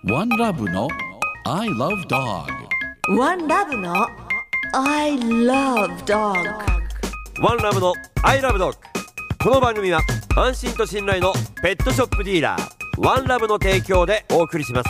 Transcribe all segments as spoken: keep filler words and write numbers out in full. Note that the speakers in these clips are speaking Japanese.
ワンラブの I love dog。 ワンラブの I love dog。 ワンラブの I love dog。 この番組は安心と信頼のペットショップディーラーワンラブの提供でお送りします。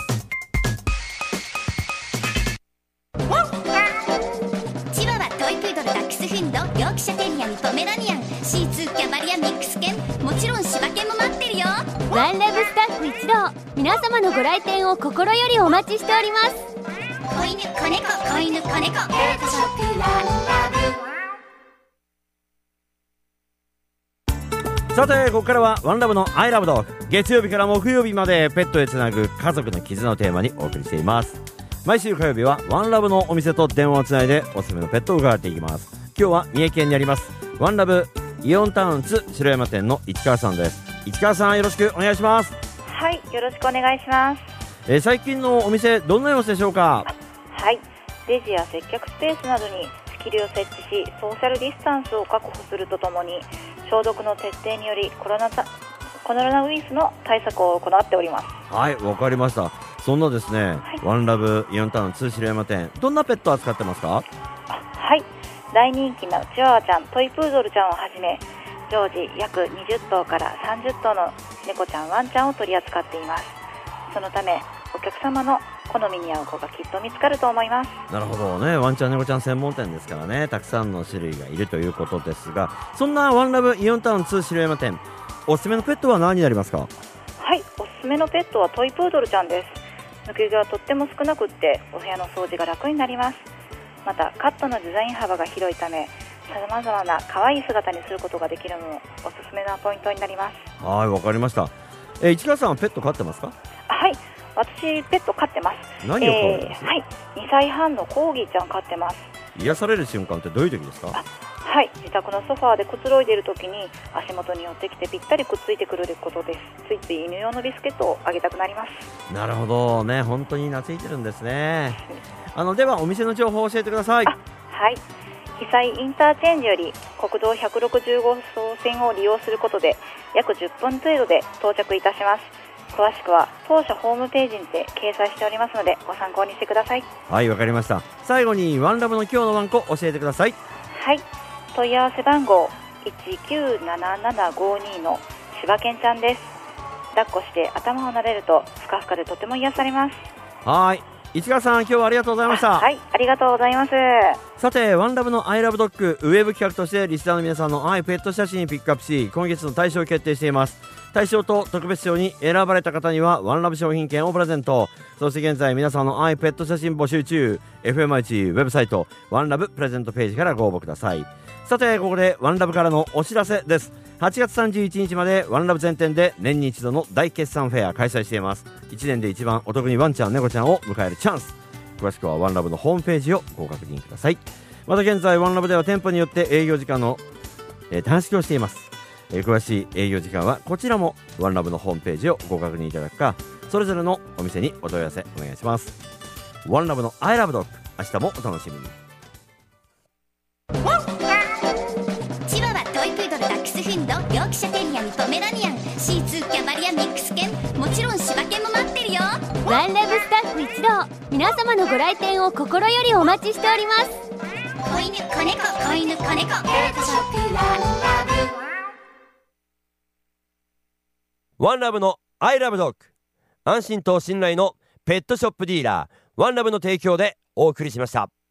チワワ、トイプードル、ダックスフンド、ヨークシャテリアにポメラニアン、シーツー、キャバリア、ミックス犬、もちろん柴犬も待ってるよ。 ワンラブスタッフ一同、皆様のご来店を心よりお待ちしております。 子犬、子猫、子犬、子猫、ペットショップワンラブ。 さてここからはワンラブの I love dog。 月曜日から木曜日までペットへつなぐ家族の絆をテーマにお送りしています。毎週火曜日はワンラブのお店と電話をつないでおすすめのペットを伺っていきます。今日は三重県にありますワンラブイオンタウンツ城山店の市川さんです。市川さん、よろしくお願いします。 はい、よろしくお願いします。 えー、最近のお店どんな様子でしょうか？ はい、レジや接客スペースなどに仕切りを設置し、ソーシャルディスタンスを確保するとともに消毒の徹底によりコロナたコロナウイルスの対策を行っております。 はい、わかりました。そんなですね、はい、ワンラブイオンタウンツ城山店、どんなペットを扱ってますか？ はい、大人気のチワワちゃん、トイプードルちゃんをはじめ常時約にじゅっとうからさんじゅっとうの猫ちゃん、ワンちゃんを取り扱っています。そのためお客様の好みに合う子がきっと見つかると思います。 なるほどね、ワンちゃん猫ちゃん専門店ですからね、たくさんの種類がいるということですが、そんなワンラブイオンタウンツ城山店、おすすめのペットは何になりますか？ はい、おすすめのペットはトイプードルちゃんです。抜け毛がとっても少なくってお部屋の掃除が楽になります。またカットのデザイン幅が広いためさまざまな可愛い姿にすることができるのもおすすめなポイントになります。 はい、わかりました。えー、市川さんはペット飼ってますか？ はい、私ペット飼ってます。 何を飼ってます？ えー、はい、にさいはんのコーギーちゃん飼ってます。 癒される瞬間ってどういう時ですか？ はい、自宅のソファーでくつろいでいる時に足元に寄ってきてぴったりくっついてくることです。ついつい犬用のビスケットをあげたくなります。 なるほどね、本当に懐いてるんですね。あのではお店の情報を教えてください。 はい、被災インターチェンジより国道ひゃくろくじゅうごそうせんを利用することで約じゅっぷん程度で到着いたします。詳しくは当社ホームページにて掲載しておりますのでご参考にしてください。 はい、わかりました。最後にワンラブの今日のワンコ教えてください。 はい、問い合わせ番号いちきゅうななななごにの柴犬ちゃんです。抱っこして頭を撫でるとふかふかでとても癒されます。 はい、市川さん、今日はありがとうございました。 はい、ありがとうございます。 さてワンラブの I love dog ウェブ企画としてリスナーの皆さんの愛ペット写真ピックアップし、今月の大賞を決定しています。大賞と特別賞に選ばれた方にはワンラブ商品券をプレゼント。そして現在皆さんの愛ペット写真募集中。 エフエムアイチ ウェブサイトワンラブプレゼントページからご応募ください。さてここでワンラブからのお知らせです。はちがつさんじゅういちにちまでワンラブ全店で年に一度の大決算フェア開催しています。いちねんで一番お得にワンちゃん猫ちゃんを迎えるチャンス。詳しくはワンラブのホームページをご確認ください。また現在ワンラブでは店舗によって営業時間の、えー、短縮をしています。えー、詳しい営業時間はこちらもワンラブのホームページをご確認いただくか、それぞれのお店にお問い合わせお願いします。ワンラブの I love dog、 明日もお楽しみに。 チワワ、トイプードル、ダックスフンド、ヨークシャテリアにポメラニアン、シーツー、キャバリア、ミックス犬、もちろん柴犬も待ってるよ。 ワンラブスタッフ一同、皆様のご来店を心よりお待ちしております。 子犬、子猫、子犬、子猫、ペットショップワンラブ。 ワンラブの I love dog、 安心と信頼のペットショップディーラーワンラブの提供でお送りしました。